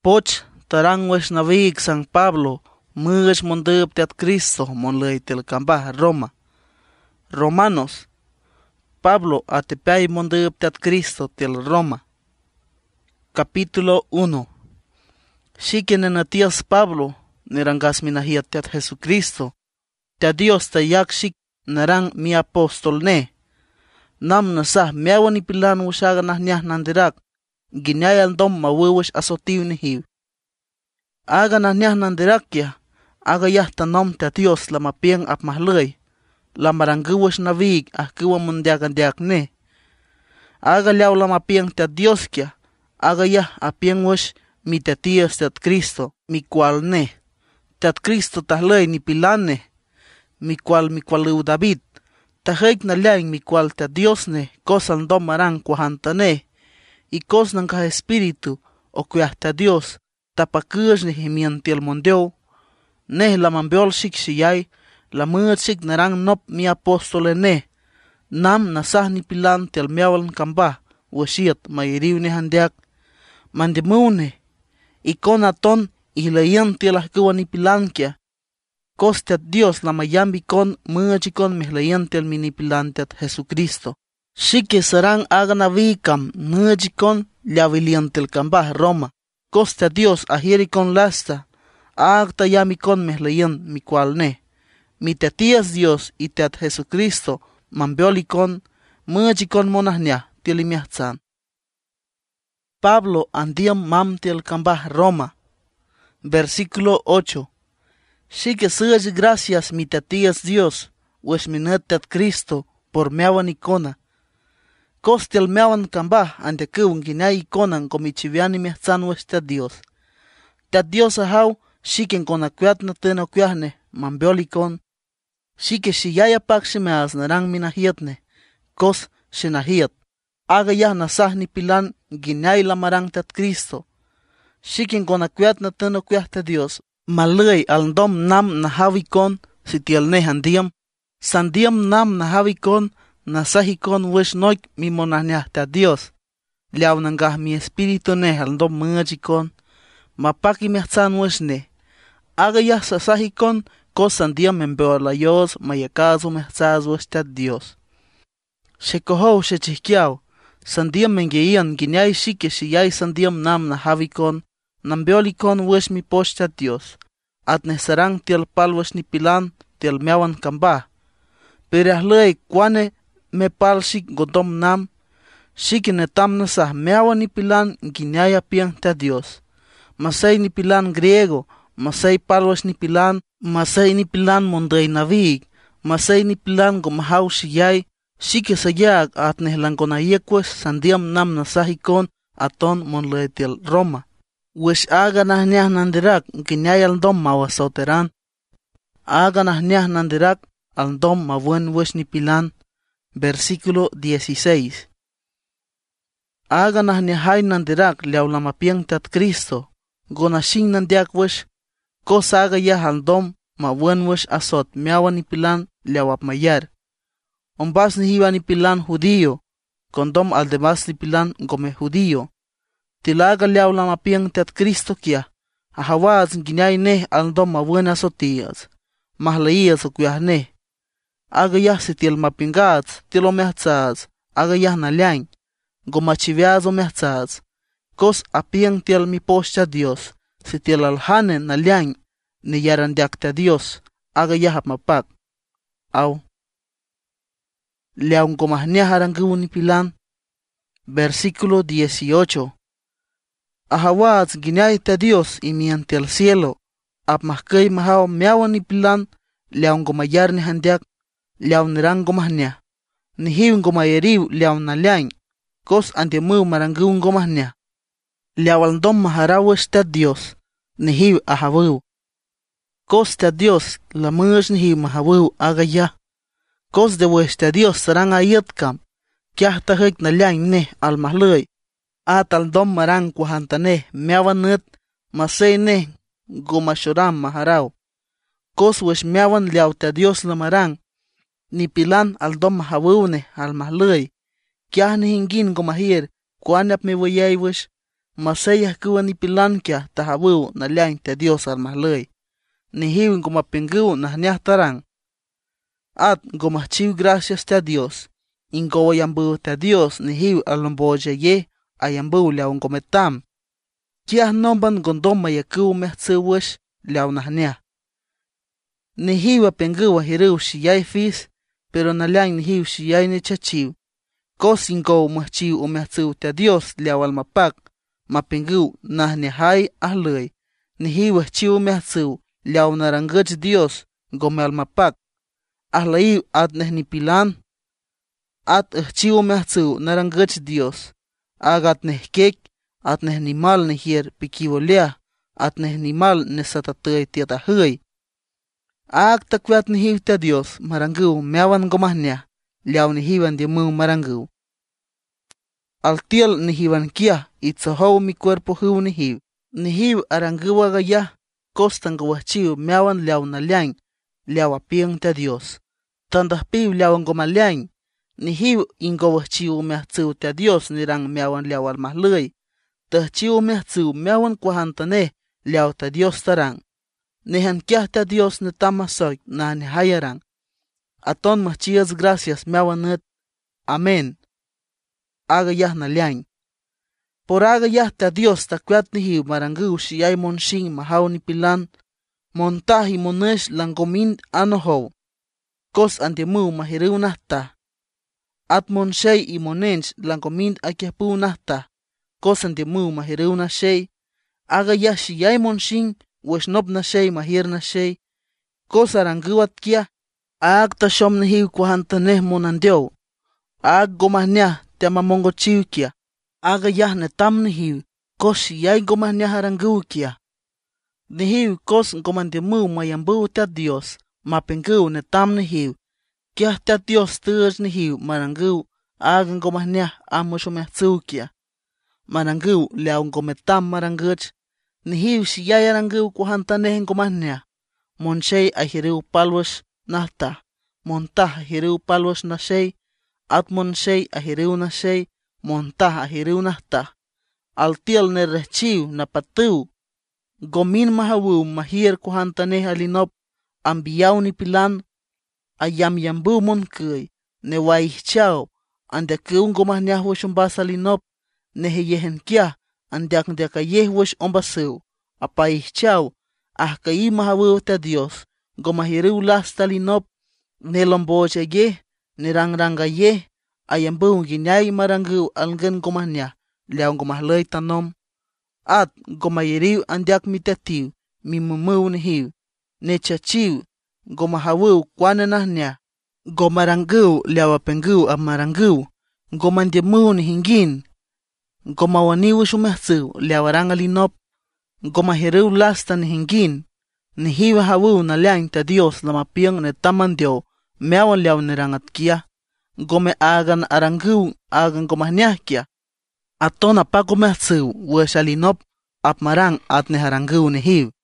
poch tarang wesh navik San Pablo much mondub teat Cristo monley tel kambah Roma. Romanos Pablo atepay mondub teat Cristo tel Roma. Capítulo 1. Shikenenatias Pablo nerangas minahiat teat Jesucristo. Te Dios te yakshik narang mi apostol ne. Nam nasah miawan ipilan wushaga nahnyah nandirak. Ginayan dom mawuwish asotiv nihiv. Aga nahnyah nandirakya. Aga yahta nom te Dios la mapiang ap mahlay. La maranguwish navig ahkiwa mundiagandiak ne. Aga liaw la mapiang te Dios kya. Aga yah apiang wish mi te tias te Cristo mi cual ne. Te Cristo tahlay ni pilan ne. Mi cual David. Tahek na liang mi cual te Dios ne. Kosan dom marang kuhanta ne. Y cos nang ka espíritu o kuahta Dios tapakuj ni himiantiel mondeo ne la mambiol shik shiyay la muad shik narang nop mi apostole ne nam nasah ni pilan tel miawal kamba washiat mayiriw ni handiak mandimune y con aton ilayan tel ahkuwa ni pilan kya cos te Dios la mayambi con muad chikon mihlayan tel mini pilan tet Jesucristo. Shike sarang aganavikam nujikon liaviliantel kambah Roma. Costa Dios ahirikon lasta. Agta yamikon mehlayan mi cual ne. Mi tetias Dios y teat Jesucristo mambiolikon mujikon monahnya tilimiachsan. Pablo andiam mam tel kambah Roma. Versículo 8. Shike suaj gracias mi tetias Dios. Wes minat teat Cristo por meawan icona. Kostel meawan kambah ante kuwang ginay ikonan komichiviani mehtzan westa Dios. Ta Dios ahaw shiken konakuat na teno kuahne mambiolikon. Shike shiyaya pakshimeas narang minahiatne. Kos shinahiat. Aga yah nasah ni pilan ginay lamarang tat Cristo. Shiken konakuat na teno kuahta Dios. Malay aldom nam nahavikon sitiel nehandiam. Sandiam nam nahavikon nasahikon wish noik mi monahnyahta Dios. Liaw nangah mi espíritu ne aldom mungachikon. Mapaki mehtzan wish ne. Aga yah sasahikon kosan diam membeolayos mayakazo mehtzaz wish tat Dios. Shekohow shechihkiaw. Sandiam mengeian ginyay shike shiyay sandiam nam nahavikon. Nambeolikon wish mi posh tat Dios. At nesarang tiel pal wish ni pilan tiel meawan kambah. Pero ahlay kwane me pal shik godom nam shik netam nasah meawan ni pilan ginyaya piang ta Dios. Masay ni pilan griego, masay palwas ni pilan, masay ni pilan monday navig, masay ni pilan gomahaw shiyay, shik sayag at nehlangonayekwes sandiam nam nasahikon aton monletil Roma. Wish aga nahnyah nandirak ginyay aldom mawasoteran. Aga nahnyah nandirak aldom mawuen wish ni pilan. Versículo 16. Aga nahniahay nandirak liaw lamapiang tat Cristo. Gonashing nandiak wish. Kos aga yah aldom mawuen wish asot miawan ni pilan liaw apmayar. Ombas ni hiwa ni pilan judío. Kondom aldebas ni pilan gome judío. Tilaga liaw lamapiang tat Cristo kia. Ahawaz ginyay neh aldom mawuen asotias. Mahlaías o kuyah neh. Aga yah si tiel mapingats, tilo mehtzaz, aga yah nalyang, gomachiviaz o mehtzaz, kos apiang tiel mi poscha Dios, si tiel alhane nalyang, ni yarandiakta Dios, aga yah mapak. Au. Liaung gomahniah arangu ni pilan. Versículo 18. Ahawaz ginyayta Dios y miante el cielo, apmahkay mahaw miawan ni pilan, liaung gomayar ni handiak, liaw nirang gomahnya. Nihiwing gomayeriw liaw nalyang. Kos antiamuw marangiwing gomahnya. Liaw aldom maharawish ta Dios. Nihiw ahawiw. Kos ta Dios lamush nihiw mahawiw agaya. Kos de wish ta Dios sarang ayetkam. Kyah tahik nalyang neh almahlay. At aldom marang kuhantaneh miawan nit. Masay neh gomashoram maharaw. Kos wish miawan liaw ta Dios lamarang. Ni pilan aldom mahawune al mahlay. Kyah ni hingin gomahir, kuanyap mi wayay wish, masayas kuwa ni pilankia tahawu na liang te Dios almahlay. Ni hiwin goma pengu na nyahtarang. At goma chiw gracias te Dios. Ingowa yambu te Dios ni hiw alomboja ye ayambu liaw gometam. Kiah nomban gondoma yakuw mehtsuwish liaw nahnya. Ni hiwa penguwa hiru shiyay fis, pero na liang ni hiw shiyay ni chachiw. Kos ingow mahchiw umehtsuw te Dios liaw almapak. Mapengu nahnya hay ahlay. Ni hiwa chiw mehtsuw liaw narangach Dios gome almapak. Ahlayiw at nehni pilan. At chiw mehtsuw narangach Dios. Agat nehkek. At nehnimal nehier pikiwolea. At nehnimal nesatatay tiatahay. Ag takwat nihiw te Dios maranguw meawan gomahnya. Liaw nihiwan di mu maranguw. Altiel nihiwan kia itzohow mi cuerpo hiw nihiw. Nihiw aranguwa gaya. Kostan gawahchiw meawan liaw na liang. Liaw apiang te Dios. Tandahpiw liawan gomaliang. Nihiw ingawahchiw mehtsuw te Dios nirang meawan liaw almahlay. Tahchiw mehtsuw meawan kwahantane liaw te Dios tarang. Nehan kiah te Dios netamasoy na nehayarang. Aton mahchias gracias meawan net. Amen. Aga yah na liang. Por aga yah te Dios takwat nihiw maranguw shiyay monshing mahaw ni pilan. Montahi monesh langomin anohow. Kos antimu mahiriw nahta. At monshay y monench langomin akiapu nahta. Kos antimu mahiriw na shay. Aga yah shiyay monshing weshnop na shay mahir na shay. Kos aranguwat kia. Ag tashom nihiw kwahantaneh monandyow. Ag gomahnyah te mamongo chiw kia. Aga yah netam nihiw. Kos shiyay gomahnyah aranguw kia. Nihiw kos gomandimu mayambu te Dios. Mapenguw netam nihiw. Kiah te Dios tuj nihiw maranguw. Aga gomahnyah amushomehzuw kia. Maranguw liaw gometam maranguch. Nihiw shiyay aranguw kwahantaneh gomahnyah. Monshay ahiriw palwash nahta. Montah ahiriw palwash na shay. At monshay ahiriw na shay. Montah ahiriw nahta. Altiel nerechchiw na patuw. Gomin mahawu mahir kuhantaneh alinop. Ambiyaw ni pilan. Ayam yambu monkuy. Newaihchaw. Andakuw gomahnyah wash umbas alinop. Neheyehen kia. Andiakayeh wash umbasuw. Apaihchaw. Ahkayi mahawu te Dios. Gomahiriw lasta alinop. Nelomboja yeh. Nerangranga yeh. Ayambu ginyay maranguw alngen gomahnyah. Liaw gomahlay tanom. At gomayiriw andiak mitatiw. Mimumuw nihiw. Nechachiw. Gomahawu kwanenahnya. Gomaranguw liaw apenguw amaranguw. Gomandiamuw nihingin. Gomawaniw shumehzuw liaw arang alinop. Gomahiriw lasta nihingin. Nihiw hawu na liang te Dios lamapiang netamandyo. Meawan liaw nirangat kia. Gome agan aranguw agan gomahnyah kia. Aton apagomehzuw wesh alinop apmarang at neharanguw nihiw.